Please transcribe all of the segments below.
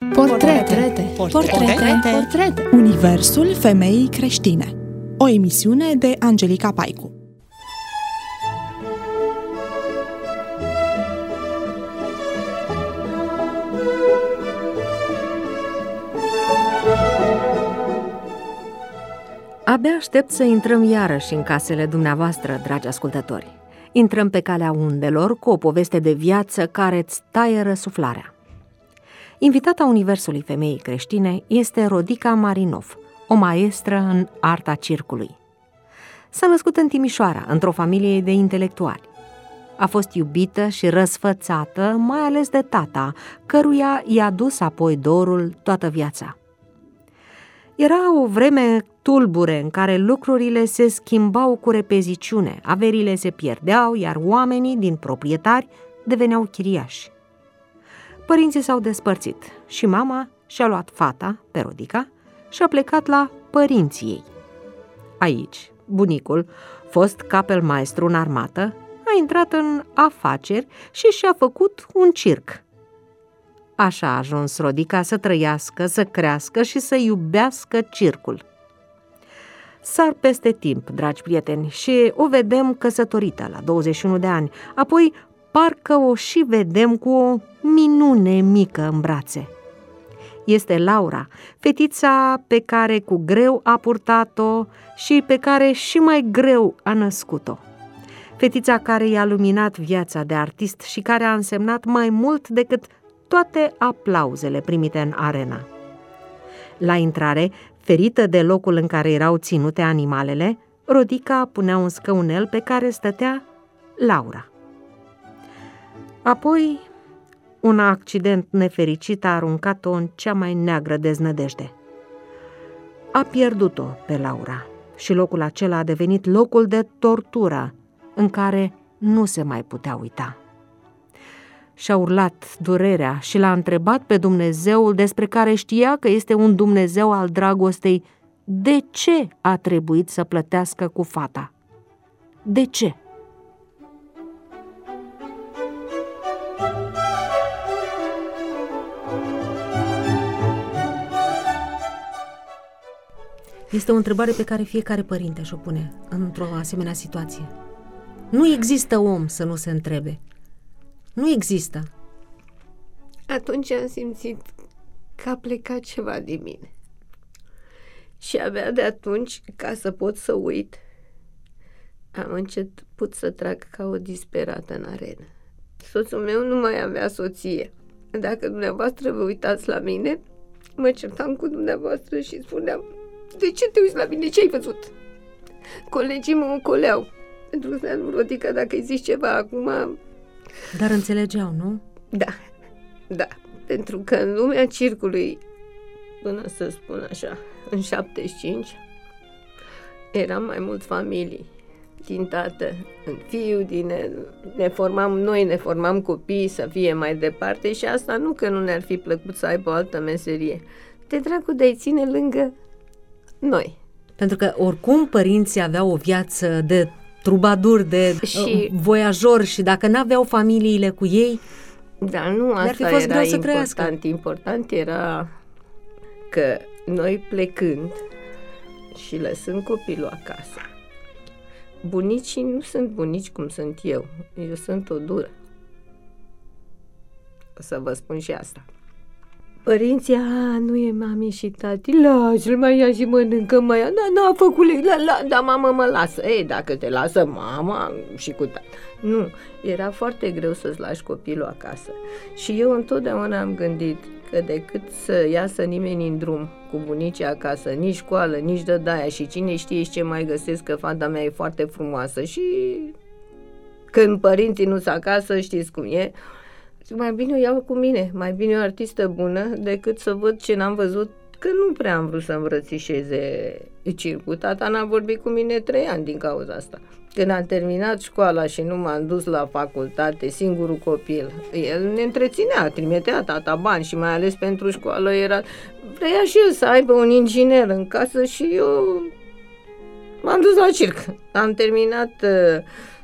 Portrete. Universul femeii creștine. O emisiune de Angelica Paicu. Abia aștept să intrăm iarăși în casele dumneavoastră, dragi ascultători. Intrăm pe calea undelor cu o poveste de viață care îți taie răsuflarea. Invitata Universului femeii creștine este Rodica Marinov, o maestră în arta circului. S-a născut în Timișoara, într-o familie de intelectuali. A fost iubită și răsfățată, mai ales de tata, căruia i-a dus apoi dorul toată viața. Era o vreme tulbure în care lucrurile se schimbau cu repeziciune, averile se pierdeau, iar oamenii din proprietari deveneau chiriași. Părinții s-au despărțit și mama și-a luat fata, pe Rodica, și a plecat la părinții ei. Aici, bunicul, fost capelmaestru în armată, a intrat în afaceri și și-a făcut un circ. Așa a ajuns Rodica să trăiască, să crească și să iubească circul. Sar peste timp, dragi prieteni, și o vedem căsătorită la 21 de ani, apoi parcă o și vedem cu o minune mică în brațe. Este Laura, fetița pe care cu greu a purtat-o și pe care și mai greu a născut-o. Fetița care i-a luminat viața de artist și care a însemnat mai mult decât toate aplauzele primite în arena. La intrare, ferită de locul în care erau ținute animalele, Rodica punea un scăunel pe care stătea Laura. Apoi, un accident nefericit a aruncat-o în cea mai neagră deznădejde. A pierdut-o pe Laura și locul acela a devenit locul de tortură în care nu se mai putea uita. Și-a urlat durerea și l-a întrebat pe Dumnezeul, despre care știa că este un Dumnezeu al dragostei, de ce a trebuit să plătească cu fata? De ce? Este o întrebare pe care fiecare părinte și-o pune într-o asemenea situație. Nu există om să nu se întrebe. Nu există. Atunci am simțit că a plecat ceva din mine. Și abia de atunci, ca să pot să uit, am început să trag ca o disperată în arenă. Soțul meu nu mai avea soție. Dacă dumneavoastră vă uitați la mine, mă certam cu dumneavoastră și spuneam: de ce te uiți la mine? Ce ai văzut? Colegii mă ocoleau. Pentru că, Rodica, dacă îi zici ceva acum... Dar înțelegeau, nu? Da. Pentru că în lumea circului, până să spun așa, în 75, eram mai mult familii. Din tată în fiu, ne formam copii să fie mai departe și asta nu că nu ne-ar fi plăcut să aibă o altă meserie. De dracu de-ai ține lângă noi. Pentru că oricum părinții aveau o viață de trubadur, de voiajori și dacă n-aveau familiile cu ei, dar nu asta era important. Important era că noi plecând și lăsând copilul acasă, bunicii nu sunt bunici cum sunt eu sunt o dură. O să vă spun și asta. Părinții, nu e mami și tati, lasă-l, mai ia și mănâncă, mai ia, n-a făcut, dar mama mă lasă. Ei, dacă te lasă mama și cu tati. Nu, era foarte greu să-ți lași copilul acasă. Și eu întotdeauna am gândit că decât să iasă nimeni în drum cu bunicii acasă, nici școală, nici dădaia și cine știe ce mai găsesc, că fata mea e foarte frumoasă și când părinții nu-s acasă, știți cum e, mai bine o iau cu mine, mai bine o artistă bună decât să văd ce n-am văzut, că nu prea am vrut să îmbrățișeze circul. Tata n-a vorbit cu mine 3 ani din cauza asta. Când am terminat școala și nu m-am dus la facultate, singurul copil, el ne întreținea, trimitea tata bani și mai ales pentru școală vrea și el să aibă un inginer în casă și eu m-am dus la circ. Am terminat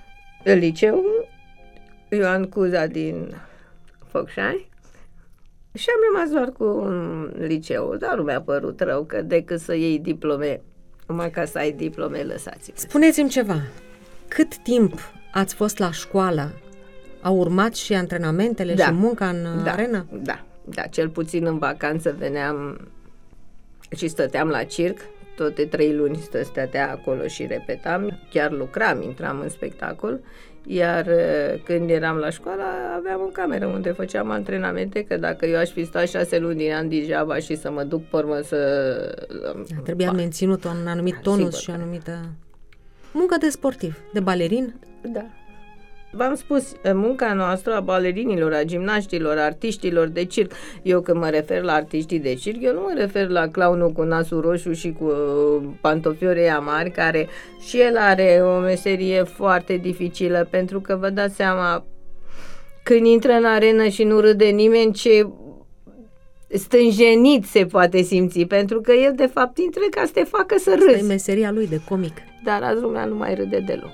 liceul Ioan Cuza din Focșani Și am rămas doar cu un liceu, dar nu mi-a părut rău că decât să iei diplome, numai ca să ai diplome, lăsați-vă. Spuneți-mi ceva, cât timp ați fost la școală? Au urmat și antrenamentele și munca în arenă? Da, cel puțin în vacanță veneam și stăteam la circ, toate 3 luni stătea acolo și repetam, chiar lucram, intram în spectacol, iar când eram la școală aveam o cameră unde făceam antrenamente, că dacă eu aș fi stat 6 luni din an degeaba și să mă duc pe urmă trebuia menținut un anumit tonus și o anumită muncă de sportiv, de balerin. Da. V-am spus, munca noastră a balerinilor, a gimnaștilor, a artiștilor de circ. Eu când mă refer la artiștii de circ, eu nu mă refer la clownul cu nasul roșu și cu pantofiorii mari, care și el are o meserie foarte dificilă, pentru că vă dați seama, când intră în arenă și nu râde nimeni, ce stânjenit se poate simți, pentru că el de fapt intră ca să te facă să râzi. Asta e meseria lui de comic. Dar azi lumea nu mai râde deloc.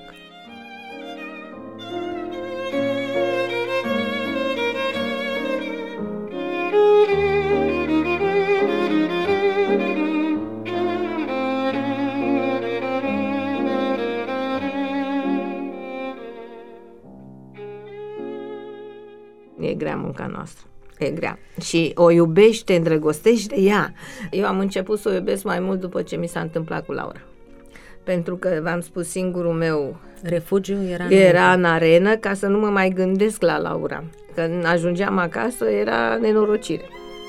E grea munca noastră. E grea. Și o iubești, te îndrăgostești de ea. Eu am început să o iubesc mai mult după ce mi s-a întâmplat cu Laura. Pentru că, v-am spus, singurul meu refugiu era în arenă, ca să nu mă mai gândesc la Laura. Când ajungeam acasă, era nenorocire.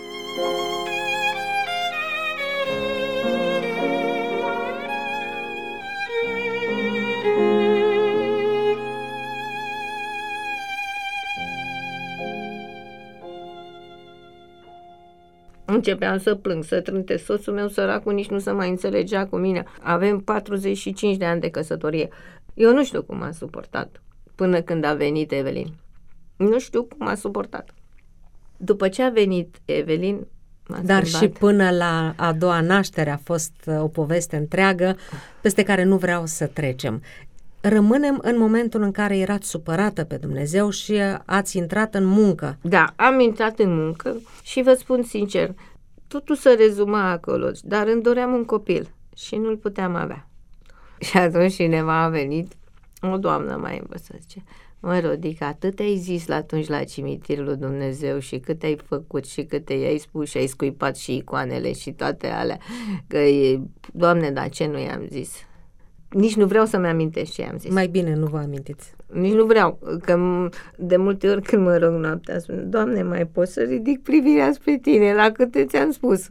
Începeam să plâng, să trânte. Soțul meu, săracul, nici nu se mai înțelegea cu mine. Avem 45 de ani de căsătorie. Eu nu știu cum a suportat până când a venit Evelin. Nu știu cum a suportat. După ce a venit Evelin, dar și până la a doua naștere a fost o poveste întreagă peste care nu vreau să trecem. Rămânem în momentul în care erați supărată pe Dumnezeu și ați intrat în muncă. Da, am intrat în muncă și vă spun sincer, totul se rezuma acolo, dar îmi doream un copil și nu-l puteam avea. Și atunci cineva a venit, o doamnă mai învăță, zice: măi, Rodica, atât ai zis atunci la cimitirul lui Dumnezeu și cât ai făcut și câte i-ai spus și ai scuipat și icoanele și toate alea, că e, Doamne, dar ce nu i-am zis? Nici nu vreau să-mi amintesc ce am zis. Mai bine nu vă amintiți. Nici nu vreau, că de multe ori când mă rog noaptea, spun: Doamne, mai pot să ridic privirea spre tine la câte ți-am spus?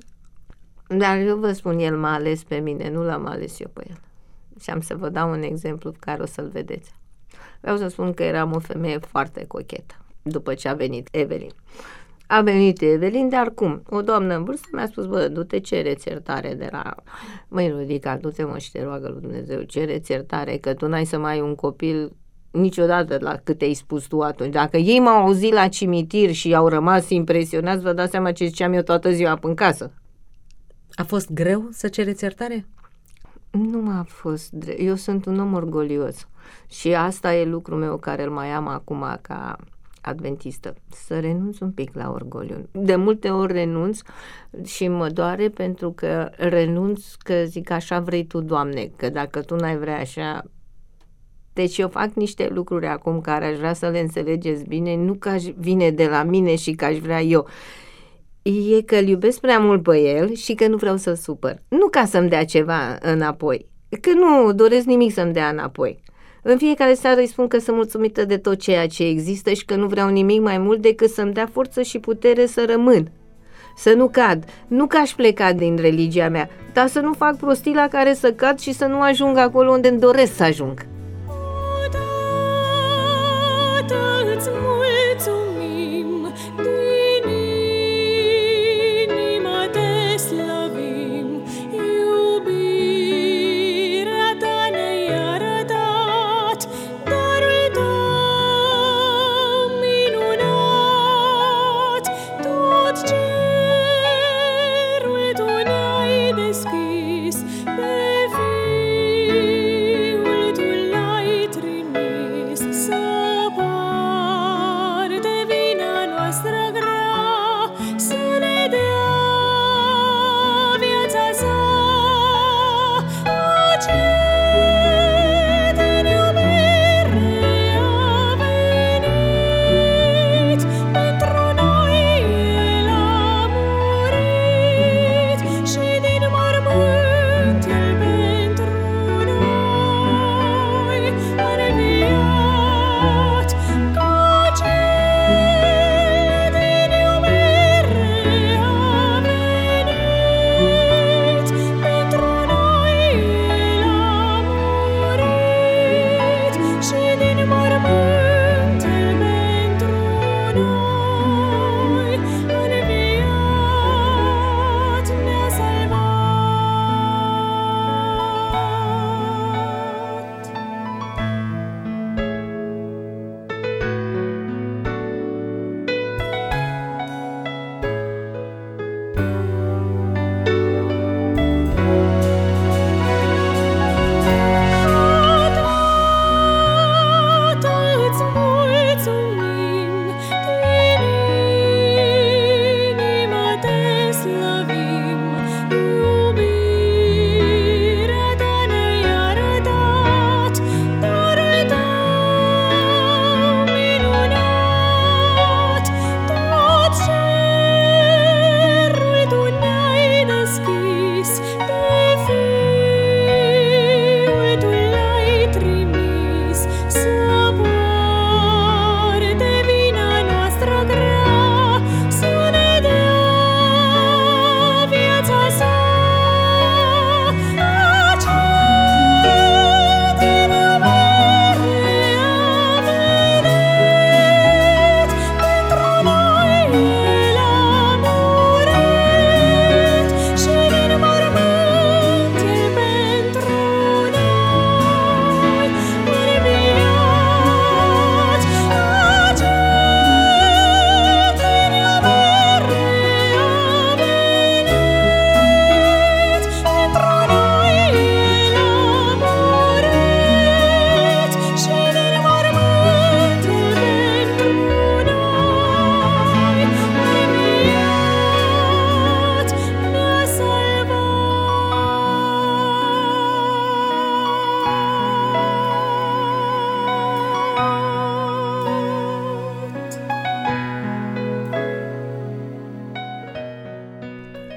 Dar eu vă spun, el m-a ales pe mine, nu l-am ales eu pe el. Și am să vă dau un exemplu pe care o să-l vedeți. Vreau să spun că eram o femeie foarte cochetă după ce a venit Evelin. A venit Evelin, dar cum? O doamnă în vârstă mi-a spus: bă, du-te, cereți iertare de la... Măi, Rodica, du-te, mă, și te roagă lui Dumnezeu, cereți iertare, că tu n-ai să mai ai un copil niciodată la cât ai spus tu atunci. Dacă ei m-au auzit la cimitir și au rămas impresionați, vă dați seama ce ziceam eu toată ziua în casă. A fost greu să cereți iertare? Nu m-a fost greu. Eu sunt un om orgolios și asta e lucrul meu care îl mai am acum ca adventistă, să renunț un pic la orgoliu. De multe ori renunț și mă doare pentru că renunț, că zic: așa vrei tu, Doamne, că dacă tu n-ai vrea așa... Deci eu fac niște lucruri acum care aș vrea să le înțelegeți bine, nu că vine de la mine și că aș vrea eu. E că îl iubesc prea mult pe el și că nu vreau să-l supăr. Nu ca să-mi dea ceva înapoi, că nu doresc nimic să-mi dea înapoi. În fiecare seară îi spun că sunt mulțumită de tot ceea ce există și că nu vreau nimic mai mult decât să-mi dea forță și putere să rămân, să nu cad. Nu că aș pleca din religia mea, dar să nu fac prostii la care să cad și să nu ajung acolo unde îmi doresc să ajung. Deschis pe Fiul tu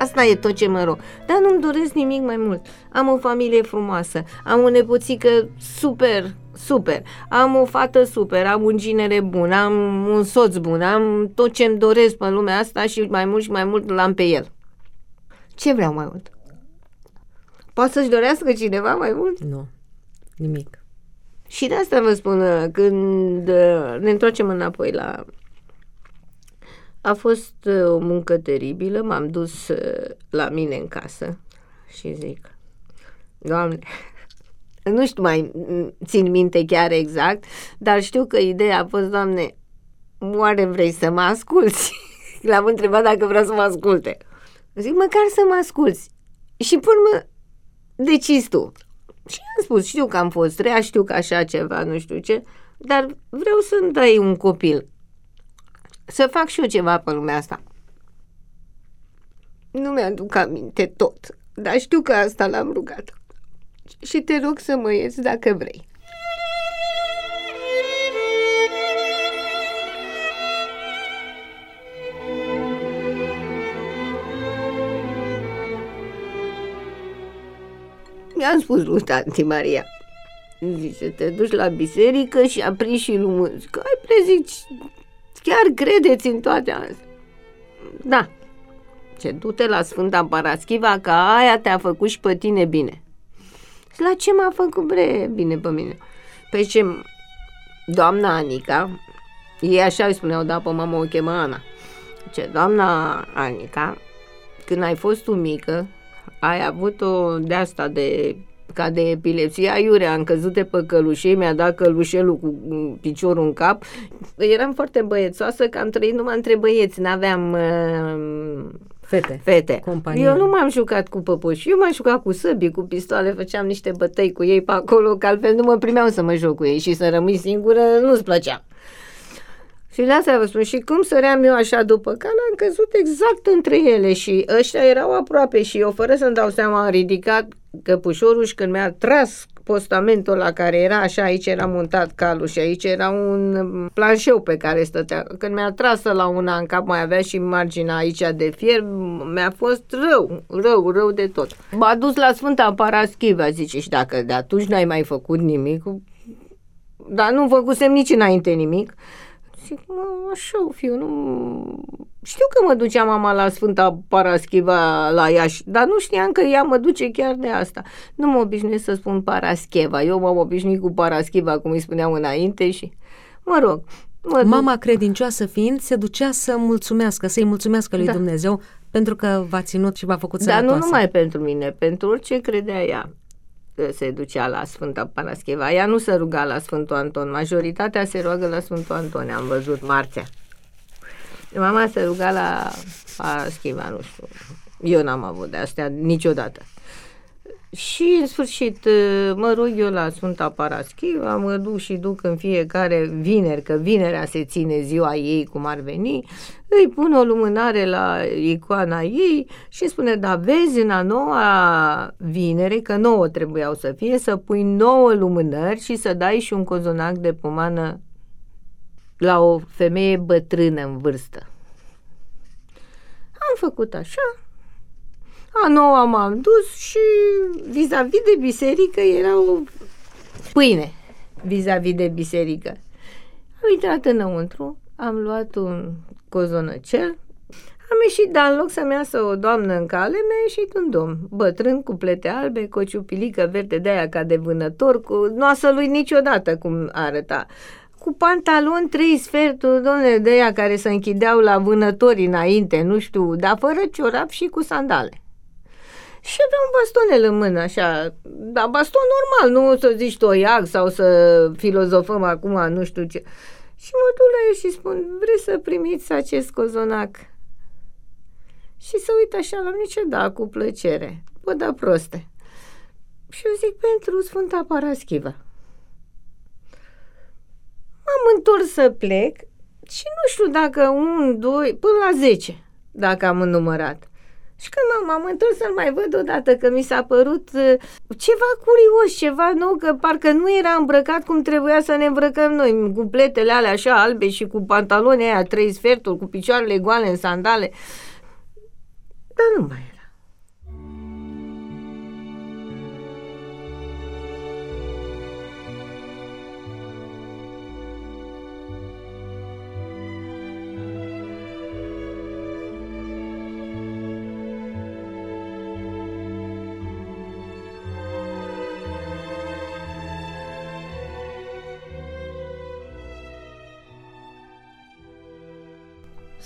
Asta e tot ce mă rog. Dar nu-mi doresc nimic mai mult. Am o familie frumoasă, am o nepoțică super, am o fată super, am un ginere bun, am un soț bun, am tot ce-mi doresc pe lumea asta și mai mult l-am pe el. Ce vreau mai mult? Poate să-și dorească cineva mai mult? Nu, nimic. Și de asta vă spun, când ne întoarcem înapoi la... A fost o muncă teribilă, m-am dus la mine în casă și zic, Doamne, nu știu mai țin minte chiar exact, dar știu că ideea a fost, Doamne, oare vrei să mă asculți? L-am întrebat dacă vreau să mă asculte. Zic, măcar să mă asculți. Și până mă decizi tu. Și am spus, știu că am fost rea, știu că așa ceva, nu știu ce, dar vreau să-mi dai un copil. Să fac și eu ceva pe lumea asta. Nu mi-aduc aminte tot, dar știu că asta l-am rugat. Și te rog să mă ierți dacă vrei. I-am spus lui tanti Maria, zice, te duci la biserică și aprinzi și lumânzi. Zic, ai prezici, chiar credeți în toate astea? Da. Ce, du-te la Sfânta Paraschiva, că aia te-a făcut și pe tine bine. La ce m-a făcut bine pe mine? Păi ce, doamna Anica, ei așa îi spuneau, da, pe mama o chemă Ana. Ce, doamna Anica, când ai fost tu mică, ai avut o de-asta ca de epilepsie aiurea, am căzut de pe călușei, mi-a dat călușelul cu piciorul în cap. Eram foarte băiețoasă, că am trăit numai între băieți, n-aveam fete. Companie. Eu nu m-am jucat cu păpuși, eu m-am jucat cu săbii, cu pistoale, făceam niște bătăi cu ei pe acolo, că altfel nu mă primeau să mă joc cu ei și să rămâi singură nu-ți plăcea. Și de asta vă spun, și cum săream eu așa după cal, am căzut exact între ele și ăștia erau aproape și eu, fără să-mi dau seama, am ridicat căpușorul și când mi-a tras postamentul la care era așa, aici era montat calul și aici era un planșeu pe care stătea. Când mi-a tras la una în cap, mai avea și marginea aici de fier, mi-a fost rău de tot. M-a dus la Sfânta Paraschiva, zice, și dacă de atunci n-ai mai făcut nimic, dar nu făcusem nici înainte nimic, zic, așa o fiu, nu... Știu că mă ducea mama la Sfânta Paraschiva la Iași, dar nu știam că ea mă duce chiar de asta. Nu mă obișnuiesc să spun Parascheva, eu m-am obișnuit cu Paraschiva, cum îi spuneam înainte și, mă rog... Mama credincioasă fiind, se ducea să mulțumească, să-i mulțumească lui Dumnezeu pentru că v-a ținut și v-a făcut sănătoasă. Dar nu numai pentru mine, pentru orice credea ea. Se ducea la Sfânta Paraschiva. Ea nu se ruga la Sfântul Anton. Majoritatea se roagă la Sfântul Anton. Am văzut marțea. Mama se ruga la Paraschiva, nu știu. Eu n-am avut de astea niciodată. Și în sfârșit mă rog eu la Sfânta Paraschiva, mă duc și duc în fiecare vineri, că vinerea se ține ziua ei cum ar veni, îi pun o lumânare la icoana ei și spune, da, vezi, în a noua vinere, că 9 trebuiau să fie, să pui 9 lumânări și să dai și un cozonac de pomană la o femeie bătrână în vârstă. Am făcut așa. A noua m-am dus și vis-a-vis de biserică era o pâine vis-a-vis de biserică. Am intrat înăuntru, am luat un cozonăcel, am ieșit, dar în loc să-mi iasă o doamnă în cale, mi-a ieșit un domn, bătrân, cu plete albe, cu o ciupilică verde de-aia ca de vânător, cu nu a să lui niciodată cum arăta, cu pantaloni 3 sferturi, domne, de-aia care se închideau la vânători înainte, nu știu, dar fără ciorap și cu sandale. Și avea un bastonel în mână, așa, dar baston normal, nu să zici toiac sau să filozofăm acum, nu știu ce. Și mă duc la el și spun, vreți să primiți acest cozonac? Și să uit așa la mine, ce da, cu plăcere. Bă, da, proste. Și eu zic, pentru Sfânta Paraschiva. M-am întors să plec și nu știu dacă 1, 2, până la 10, dacă am înnumărat. Și când m-am întors să-l mai văd odată, că mi s-a părut ceva curios, ceva nou, că parcă nu era îmbrăcat cum trebuia să ne îmbrăcăm noi, cu pletele alea așa albe și cu pantaloni aia 3 sferturi, cu picioarele goale în sandale. Dar nu mai era.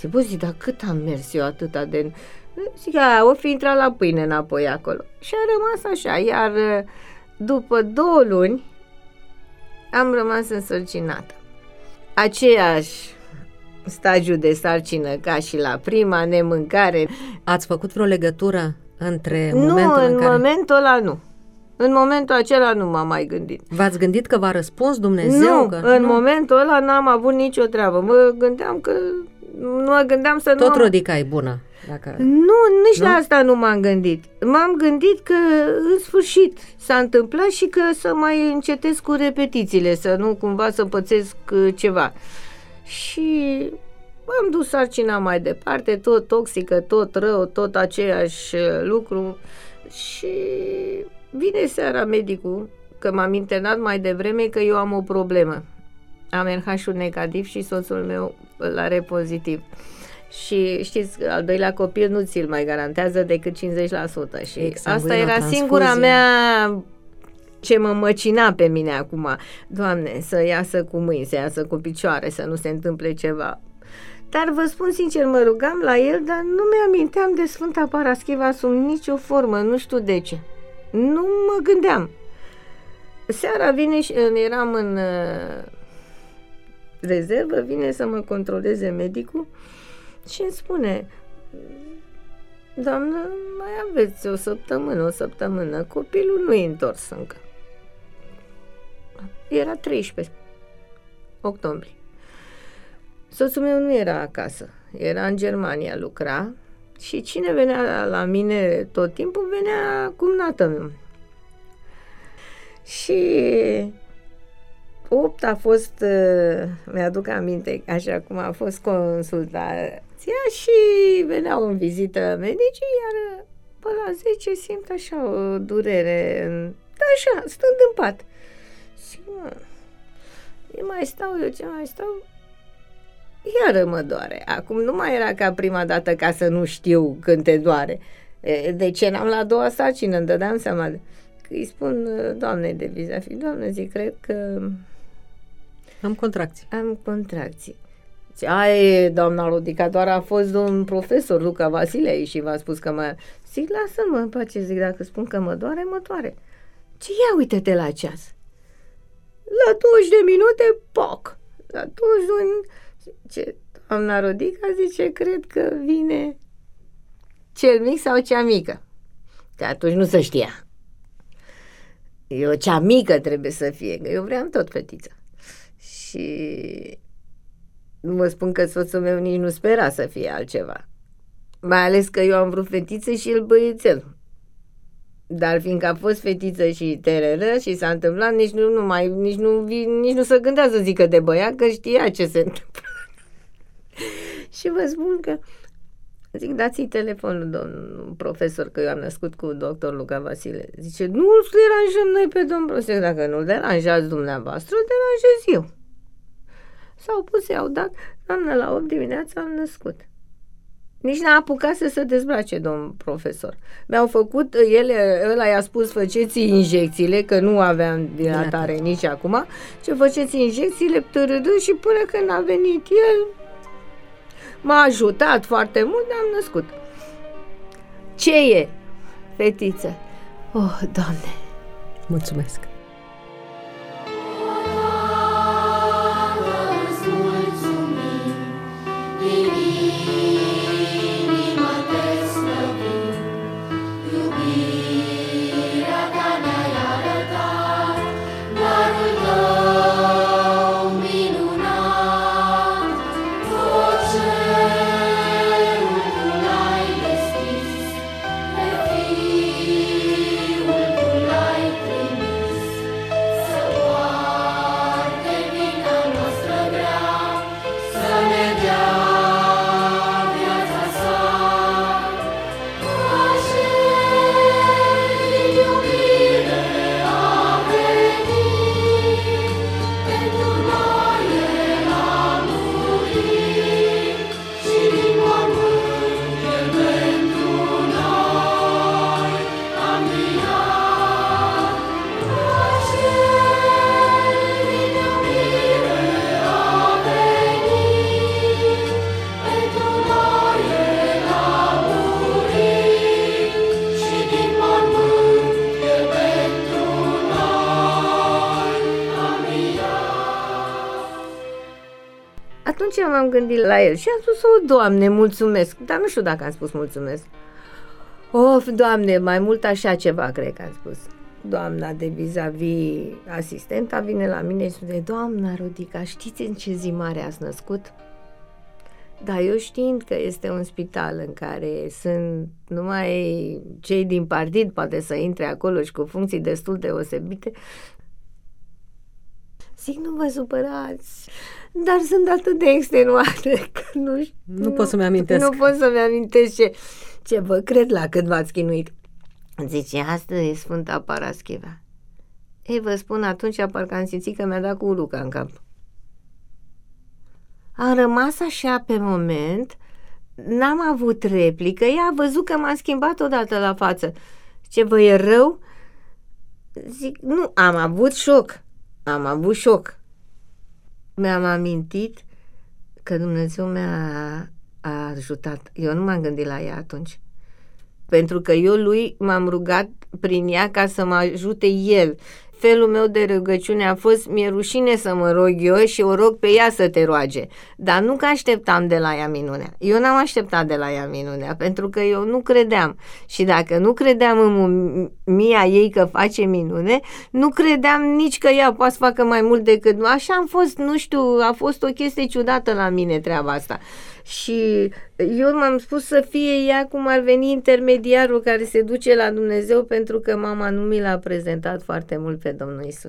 Zic, bă, zic, dar cât am mers eu atâta de... Zic, o fi intrat la pâine înapoi acolo. Și a rămas așa, iar după 2 luni am rămas însărcinată. Aceeași stagiu de sarcină ca și la prima, nemâncare. Ați făcut vreo legătură între Nu, momentul în care... momentul ăla nu. În momentul acela nu m-am mai gândit. V-ați gândit că v-a răspuns Dumnezeu? Nu, în momentul ăla n-am avut nicio treabă. Mă gândeam să nu... Tot Rodica e bună. Dacă... Nu, nici la asta nu m-am gândit. M-am gândit că în sfârșit s-a întâmplat și că să mai încetez cu repetițiile, să nu cumva să pățesc ceva. Și am dus sarcina mai departe, tot toxică, tot rău, tot aceeași lucru. Și vine seara medicul, că m-am internat mai devreme, că eu am o problemă. Am RH-ul negativ și soțul meu îl are pozitiv. Și știți, al doilea copil nu ți-l mai garantează decât 50%. Și exact, asta era singura mea ce mă măcina pe mine acum. Doamne, să iasă cu mâini, să iasă cu picioare, să nu se întâmple ceva. Dar vă spun sincer, mă rugam la el, dar nu mi-aminteam de Sfânta Paraschiva sub nicio formă, nu știu de ce. Nu mă gândeam. Seara vine și eram în rezervă, vine să mă controleze medicul și îmi spune: doamnă, mai aveți o săptămână, copilul nu e întors încă. Era 13 octombrie. Soțul meu nu era acasă, era în Germania, lucra, și cine venea la mine tot timpul, venea cumnată meu. Și 8 a fost, mi-aduc aminte, așa cum a fost consultația și veneau în vizită medicii, iar pe la 10 simt așa o durere, așa, stând în pat. Și ce mai stau, iară mă doare. Acum nu mai era ca prima dată, ca să nu știu când te doare. Deci eram la a doua sarcină, îmi dădeam seama. Îi spun doamnei de vis-a-vis: doamnă, zic, cred că am contracții. Ai, doamna Rodica, doar a fost un profesor, Luca Vasile, și v-a spus că mă... Zic, lasă-mă în pace, zic, dacă spun că mă doare, mă doare. Ce, ia uite-te la ceas. La 20 de minute, poc. La 20 de minute, ce, doamna Rodica zice, cred că vine cel mic sau cea mică. Că atunci nu se știa. Eu, cea mică trebuie să fie, că eu vreau tot fetiță. Și nu vă spun că soțul meu nici nu spera să fie altceva. Mai ales că eu am vrut fetiță și el băiețel. Dar fiindcă a fost fetiță și tereră și s-a întâmplat, nici nu se gândea să zică de băiat, că știa ce se întâmplă. Și vă spun că zic, dați-i telefonul, domnul profesor, că eu am născut cu doctor Luca Vasile. Zice, nu îl deranjăm noi pe domnul profesor, dacă nu-l deranjați dumneavoastră, îl deranjez eu. S-au pus, i-au dat, doamnă, la 8 dimineața am născut. Nici n-a apucat să se dezbrace, domn profesor. Mi-au făcut, ăla i-a spus, făceți injecțiile, că nu aveam dilatare nici acum, ce făceți injecțiile, și până când a venit el, m-a ajutat foarte mult, am născut. Ce e, fetiță? Oh, Doamne! Mulțumesc! atunci m-am gândit la el și am spus, Doamne, mulțumesc. Dar nu știu dacă am spus mulțumesc. Doamne, mai mult așa ceva, cred că am spus. Doamna de vis-a-vis, asistenta, vine la mine și spune, Doamna Rodica, știți în ce zi mare ați născut? Dar eu știind că este un spital în care sunt numai cei din partid, poate să intre acolo și cu funcții destul de deosebite, zic, nu vă supărați, dar sunt atât de extenuate că nu pot să-mi amintesc. Nu pot să-mi amintesc ce vă cred la cât v-ați chinuit. Zice, astăzi e Sfânta Paraschiva. Ei, vă spun, atunci parcă am simțit că mi-a dat cu uluca în cap. Am rămas așa pe moment, n-am avut replică, ea a văzut că m-am schimbat odată la față. Ce vă e rău? Zic, nu, am avut șoc. Mi-am amintit că Dumnezeu mi-a ajutat. Eu nu m-am gândit la ea atunci. Pentru că eu lui m-am rugat prin ea ca să mă ajute el. Felul meu de rugăciune a fost, mi-e rușine să mă rog eu și o rog pe ea să te roage. Dar nu că așteptam de la ea minunea. Eu n-am așteptat de la ea minunea, pentru că eu nu credeam. Și dacă nu credeam în mia ei că face minune, nu credeam nici că ea poate să facă mai mult decât... Așa am fost, nu știu, a fost o chestie ciudată la mine treaba asta. Și eu m-am spus să fie ea cum ar veni intermediarul care se duce la Dumnezeu, pentru că mama nu mi l-a prezentat foarte mult pe Domnul Iisus.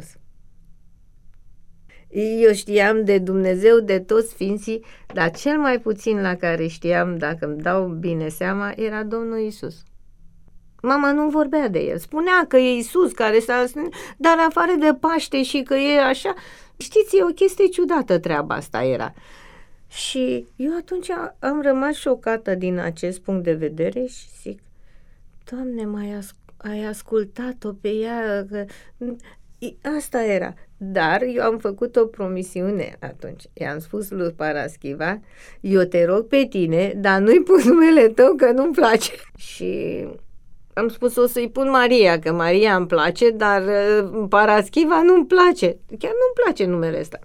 Eu știam de Dumnezeu, de toți sfinții, dar cel mai puțin la care știam, dacă îmi dau bine seama, era Domnul Iisus. Mama nu vorbea de el. Spunea că e Iisus care s-a... Dar afară de Paște și că e așa... Știți, e o chestie ciudată treaba asta era. Și eu atunci am rămas șocată din acest punct de vedere și zic, Doamne, ai ascultat-o pe ea? Că... Asta era. Dar eu am făcut o promisiune atunci. I-am spus lui Paraschiva, eu te rog pe tine, dar nu-i pun numele tău că nu-mi place. Și am spus, o să-i pun Maria, că Maria îmi place, dar Paraschiva nu-mi place. Chiar nu-mi place numele ăsta.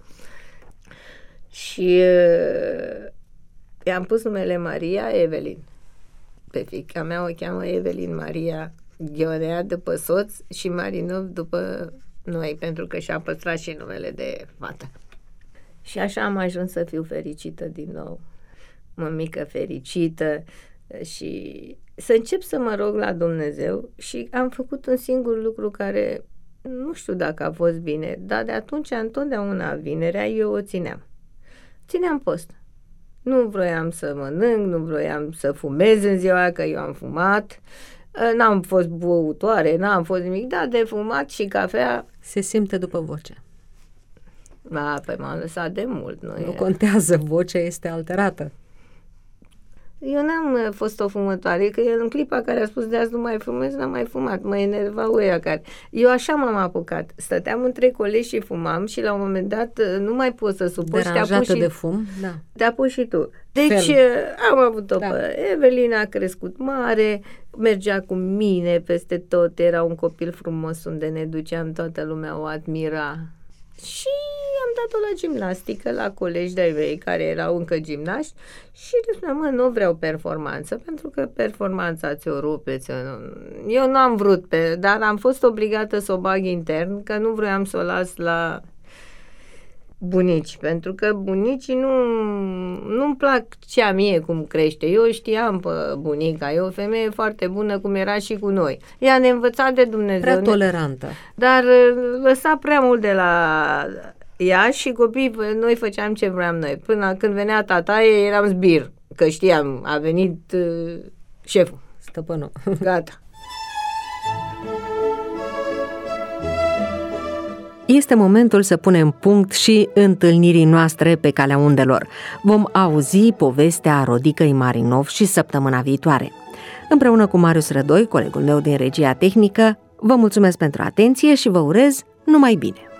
Și i-am pus numele Maria Evelin. Pe fiica mea o cheamă Evelin Maria Ghionea după soț și Marinov după noi, pentru că și-a păstrat și numele de fată. Și așa am ajuns să fiu fericită din nou. Mămică fericită și să încep să mă rog la Dumnezeu și am făcut un singur lucru care nu știu dacă a fost bine, dar de atunci întotdeauna vinerea eu o țineam. Țineam post. Nu vroiam să mănânc, nu vroiam să fumez în ziua aia, că eu am fumat, n-am fost băutoare, n-am fost nimic, dar de fumat și cafea... Se simte după voce. Păi m-am lăsat de mult. Nu contează, vocea este alterată. Eu n-am fost o fumătoare, că el în clipa care a spus de azi nu mai fumez, n-am mai fumat, mă enervau ăia care... Eu așa m-am apucat, stăteam între colegi și fumam și la un moment dat nu mai pot să suporți. Deranjată de fum, da. Te-a pus și tu. Deci am avut-o pe Evelina, a crescut mare, mergea cu mine peste tot, era un copil frumos unde ne duceam, toată lumea o admira. Și am dat-o la gimnastică, la colegi de-ai mei care erau încă gimnaști și le spuneam, nu vreau performanță, pentru că performanța ți-o rupe. Eu nu am vrut, dar am fost obligată să o bag intern, că nu vroiam să o las la bunici, pentru că bunicii nu-mi plac cea mie cum crește. Eu știam pe bunica, e o femeie foarte bună cum era și cu noi. Ea ne învăța de Dumnezeu. Prea tolerantă. Dar lăsa prea mult de la ea și copiii, noi făceam ce vreau noi. Până când venea tataie, eram zbir, că știam, a venit șeful. Stăpânul. Gata. Este momentul să punem punct și întâlnirii noastre pe calea undelor. Vom auzi povestea Rodicăi Marinov și săptămâna viitoare. Împreună cu Marius Rădoi, colegul meu din regia tehnică, vă mulțumesc pentru atenție și vă urez numai bine!